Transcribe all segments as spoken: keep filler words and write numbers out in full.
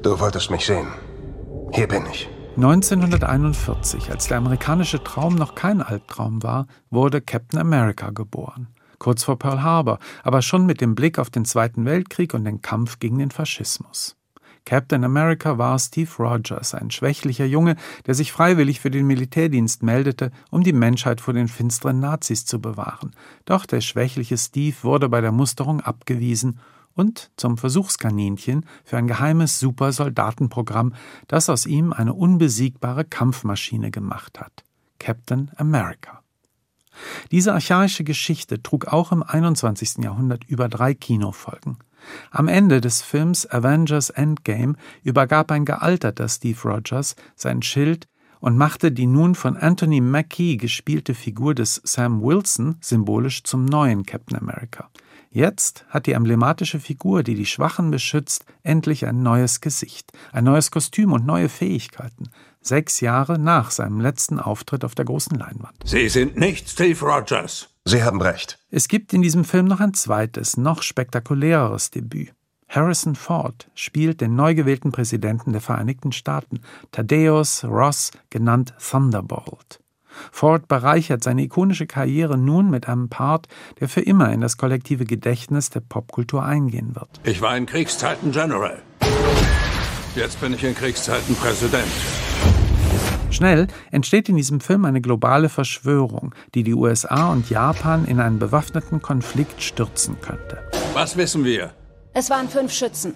Du wolltest mich sehen. Hier bin ich. neunzehnhunderteinundvierzig, als der amerikanische Traum noch kein Albtraum war, wurde Captain America geboren. Kurz vor Pearl Harbor, aber schon mit dem Blick auf den Zweiten Weltkrieg und den Kampf gegen den Faschismus. Captain America war Steve Rogers, ein schwächlicher Junge, der sich freiwillig für den Militärdienst meldete, um die Menschheit vor den finsteren Nazis zu bewahren. Doch der schwächliche Steve wurde bei der Musterung abgewiesen und zum Versuchskaninchen für ein geheimes Supersoldatenprogramm, das aus ihm eine unbesiegbare Kampfmaschine gemacht hat. Captain America. Diese archaische Geschichte trug auch im einundzwanzigsten Jahrhundert über drei Kinofolgen. Am Ende des Films Avengers Endgame übergab ein gealterter Steve Rogers sein Schild und machte die nun von Anthony Mackie gespielte Figur des Sam Wilson symbolisch zum neuen Captain America. Jetzt hat die emblematische Figur, die die Schwachen beschützt, endlich ein neues Gesicht, ein neues Kostüm und neue Fähigkeiten. Sechs Jahre nach seinem letzten Auftritt auf der großen Leinwand. Sie sind nicht Steve Rogers. Sie haben recht. Es gibt in diesem Film noch ein zweites, noch spektakuläreres Debüt. Harrison Ford spielt den neu gewählten Präsidenten der Vereinigten Staaten, Thaddeus Ross, genannt Thunderbolt. Ford bereichert seine ikonische Karriere nun mit einem Part, der für immer in das kollektive Gedächtnis der Popkultur eingehen wird. Ich war in Kriegszeiten General. Jetzt bin ich in Kriegszeiten Präsident. Schnell entsteht in diesem Film eine globale Verschwörung, die die U S A und Japan in einen bewaffneten Konflikt stürzen könnte. Was wissen wir? Es waren fünf Schützen.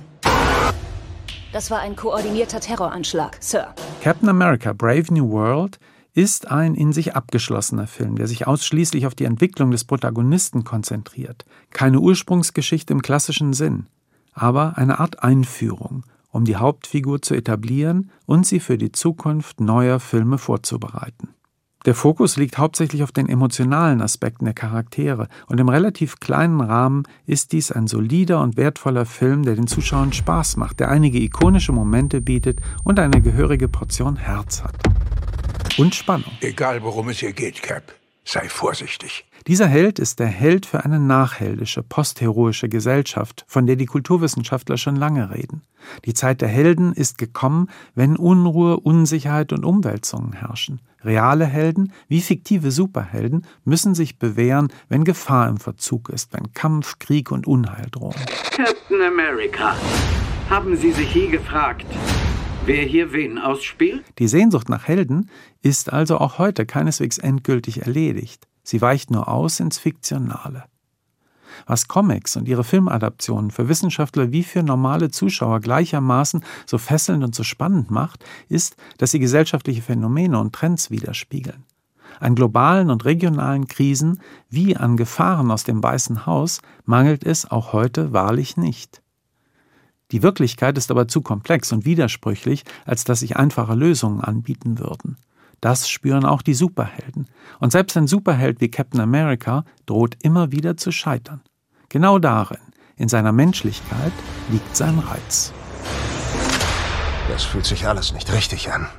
Das war ein koordinierter Terroranschlag, Sir. Captain America Brave New World ist ein in sich abgeschlossener Film, der sich ausschließlich auf die Entwicklung des Protagonisten konzentriert. Keine Ursprungsgeschichte im klassischen Sinn, aber eine Art Einführung, um die Hauptfigur zu etablieren und sie für die Zukunft neuer Filme vorzubereiten. Der Fokus liegt hauptsächlich auf den emotionalen Aspekten der Charaktere und im relativ kleinen Rahmen ist dies ein solider und wertvoller Film, der den Zuschauern Spaß macht, der einige ikonische Momente bietet und eine gehörige Portion Herz hat. Und Spannung. Egal, worum es hier geht, Cap, sei vorsichtig. Dieser Held ist der Held für eine nachheldische, postheroische Gesellschaft, von der die Kulturwissenschaftler schon lange reden. Die Zeit der Helden ist gekommen, wenn Unruhe, Unsicherheit und Umwälzungen herrschen. Reale Helden, wie fiktive Superhelden, müssen sich bewähren, wenn Gefahr im Verzug ist, wenn Kampf, Krieg und Unheil drohen. Captain America, haben Sie sich je gefragt, wer hier wen ausspielt? Die Sehnsucht nach Helden ist also auch heute keineswegs endgültig erledigt. Sie weicht nur aus ins Fiktionale. Was Comics und ihre Filmadaptionen für Wissenschaftler wie für normale Zuschauer gleichermaßen so fesselnd und so spannend macht, ist, dass sie gesellschaftliche Phänomene und Trends widerspiegeln. An globalen und regionalen Krisen wie an Gefahren aus dem Weißen Haus mangelt es auch heute wahrlich nicht. Die Wirklichkeit ist aber zu komplex und widersprüchlich, als dass sich einfache Lösungen anbieten würden. Das spüren auch die Superhelden. Und selbst ein Superheld wie Captain America droht immer wieder zu scheitern. Genau darin, in seiner Menschlichkeit, liegt sein Reiz. Das fühlt sich alles nicht richtig an.